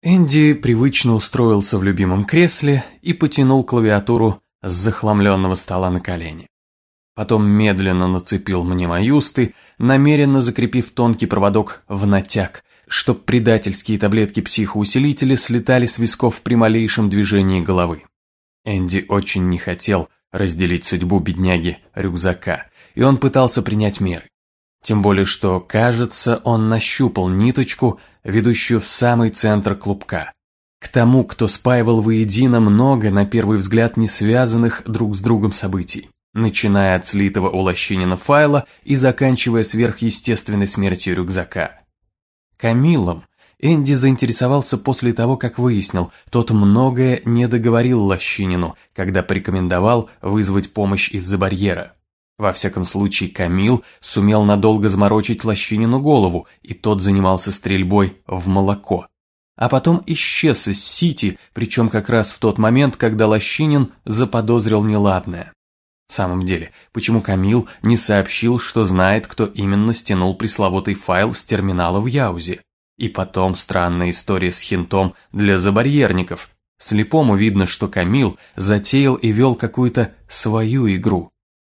Энди привычно устроился в любимом кресле и потянул клавиатуру с захламленного стола на колени. Потом медленно нацепил мнемоюсты, намеренно закрепив тонкий проводок в натяг, чтоб предательские таблетки психоусилителя слетали с висков при малейшем движении головы. Энди очень не хотел разделить судьбу бедняги рюкзака, и он пытался принять меры. Тем более, что, кажется, он нащупал ниточку, ведущую в самый центр клубка. К тому, кто спаивал воедино много, на первый взгляд, не связанных друг с другом событий, начиная от слитого у Лощинина файла и заканчивая сверхъестественной смертью рюкзака. Камиллом Энди заинтересовался после того, как выяснил, тот многое не договорил Лощинину, когда порекомендовал вызвать помощь из-за барьера. Во всяком случае, Камилл сумел надолго заморочить Лощинину голову, и тот занимался стрельбой в молоко. А потом исчез из Сити, причем как раз в тот момент, когда Лощинин заподозрил неладное. В самом деле, почему Камилл не сообщил, что знает, кто именно стянул пресловутый файл с терминала в Яузе? И потом странная история с хинтом для забарьерников. Слепому видно, что Камилл затеял и вел какую-то свою игру.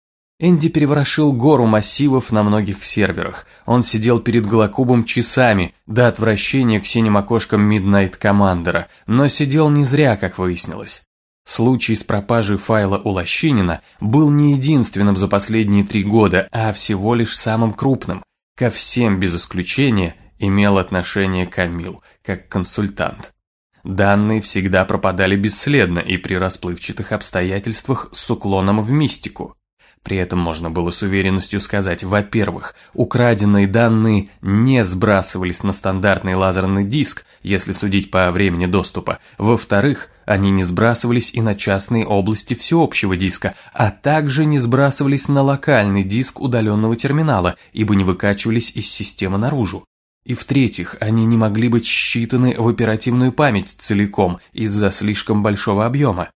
Энди переворошил гору массивов на многих серверах. Он сидел перед Голокубом часами, до отвращения к синим окошкам Midnight Commander, но сидел не зря, как выяснилось. Случай с пропажей файла у Лощинина был не единственным за последние 3 года, а всего лишь самым крупным. Ко всем без исключения имел отношение Камилл, как консультант. Данные всегда пропадали бесследно и при расплывчатых обстоятельствах с уклоном в мистику. При этом можно было с уверенностью сказать, во-первых, украденные данные не сбрасывались на стандартный лазерный диск, если судить по времени доступа. Во-вторых, они не сбрасывались и на частные области всеобщего диска, а также не сбрасывались на локальный диск удаленного терминала, ибо не выкачивались из системы наружу. И в-третьих, они не могли быть считаны в оперативную память целиком из-за слишком большого объема.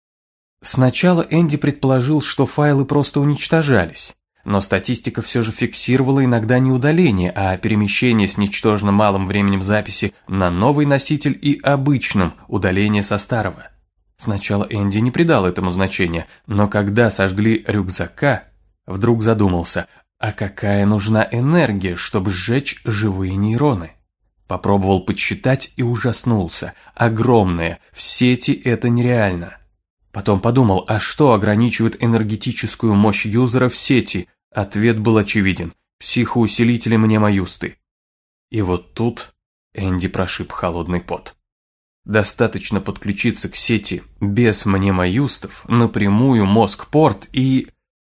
Сначала Энди предположил, что файлы просто уничтожались, но статистика все же фиксировала иногда не удаление, а перемещение с ничтожно малым временем записи на новый носитель и обычным удаление со старого. Сначала Энди не придал этому значения, но когда сожгли рюкзака, вдруг задумался, а какая нужна энергия, чтобы сжечь живые нейроны? Попробовал подсчитать и ужаснулся. Огромная, в сети это нереально. Потом подумал, а что ограничивает энергетическую мощь юзера в сети? Ответ был очевиден. Психоусилители мнемоюсты. И вот тут Энди прошиб холодный пот. Достаточно подключиться к сети без мнемоюстов, напрямую мозг-порт и...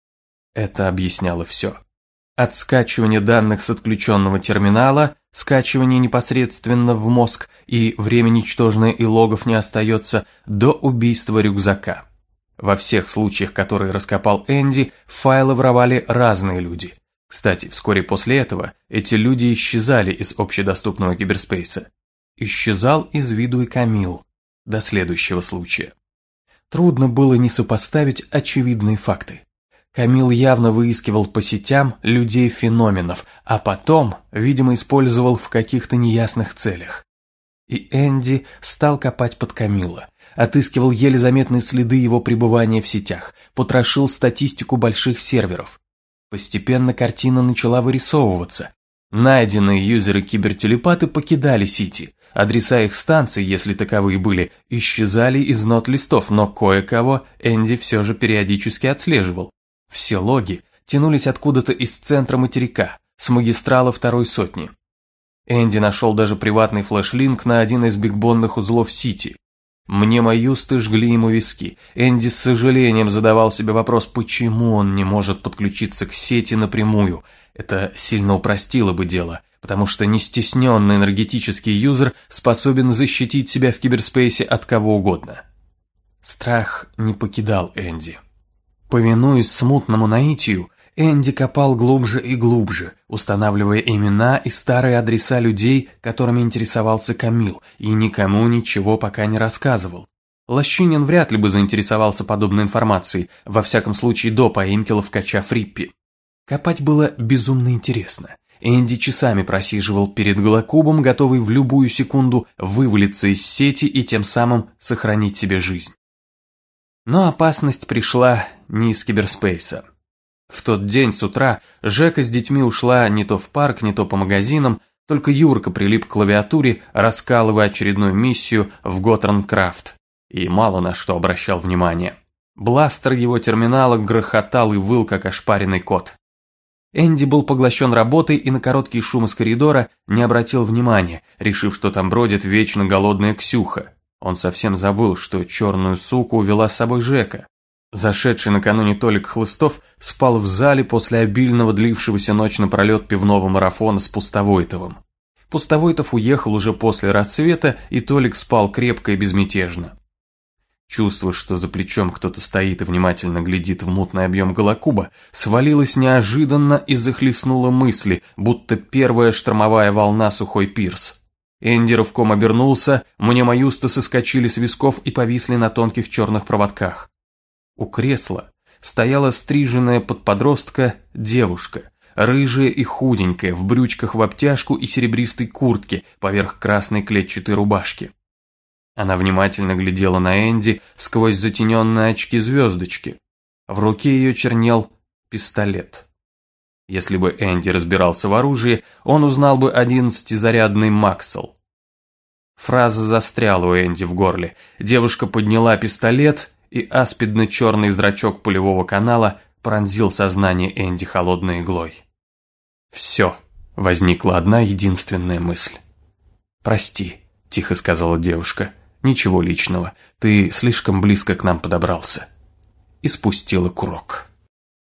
Это объясняло все. От скачивания данных с отключенного терминала, скачивания непосредственно в мозг, и время ничтожное и логов не остается, до убийства рюкзака. Во всех случаях, которые раскопал Энди, файлы воровали разные люди. Кстати, вскоре после этого эти люди исчезали из общедоступного киберспейса. Исчезал из виду и Камилл. До следующего случая. Трудно было не сопоставить очевидные факты. Камилл явно выискивал по сетям людей-феноменов, а потом, видимо, использовал в каких-то неясных целях. И Энди стал копать под Камилла, отыскивал еле заметные следы его пребывания в сетях, потрошил статистику больших серверов. Постепенно картина начала вырисовываться. Найденные юзеры-кибертелепаты покидали сети, адреса их станций, если таковые были, исчезали из нот-листов, но кое-кого Энди все же периодически отслеживал. Все логи тянулись откуда-то из центра материка, с магистрала второй сотни. Энди нашел даже приватный флеш-линк на один из бигбонных узлов Сити. Мнемоюсты жгли ему виски. Энди с сожалением задавал себе вопрос, почему он не может подключиться к сети напрямую. Это сильно упростило бы дело, потому что нестесненный энергетический юзер способен защитить себя в киберспейсе от кого угодно. Страх не покидал Энди. Повинуясь смутному наитию, Энди копал глубже и глубже, устанавливая имена и старые адреса людей, которыми интересовался Камилл, и никому ничего пока не рассказывал. Лощинин вряд ли бы заинтересовался подобной информацией, во всяком случае до поимки ловкача Фриппи. Копать было безумно интересно. Энди часами просиживал перед голокубом, готовый в любую секунду вывалиться из сети и тем самым сохранить себе жизнь. Но опасность пришла не из киберспейса. В тот день с утра Жека с детьми ушла не то в парк, не то по магазинам, только Юрка прилип к клавиатуре, раскалывая очередную миссию в Готтернкрафт, и мало на что обращал внимание. Бластер его терминала грохотал и выл, как ошпаренный кот. Энди был поглощен работой и на короткий шум из коридора не обратил внимания, решив, что там бродит вечно голодная Ксюха. Он совсем забыл, что черную суку увела с собой Жека. Зашедший накануне Толик Хлыстов спал в зале после обильного длившегося ночь напролет пивного марафона с Пустовойтовым. Пустовойтов уехал уже после рассвета, и Толик спал крепко и безмятежно. Чувство, что за плечом кто-то стоит и внимательно глядит в мутный объем голокуба, свалилось неожиданно и захлестнуло мысли, будто первая штормовая волна сухой пирс. Энди рывком обернулся, мнемоюсты соскочили с висков и повисли на тонких черных проводках. У кресла стояла стриженная под подростка девушка, рыжая и худенькая, в брючках в обтяжку и серебристой куртке поверх красной клетчатой рубашки. Она внимательно глядела на Энди сквозь затененные очки-звездочки. В руке ее чернел пистолет. Если бы Энди разбирался в оружии, он узнал бы 11-зарядный Максел. Фраза застряла у Энди в горле. Девушка подняла пистолет, и аспидно-черный зрачок пулевого канала пронзил сознание Энди холодной иглой. «Все», — возникла одна единственная мысль. «Прости», — тихо сказала девушка, — «ничего личного, ты слишком близко к нам подобрался». И спустила курок.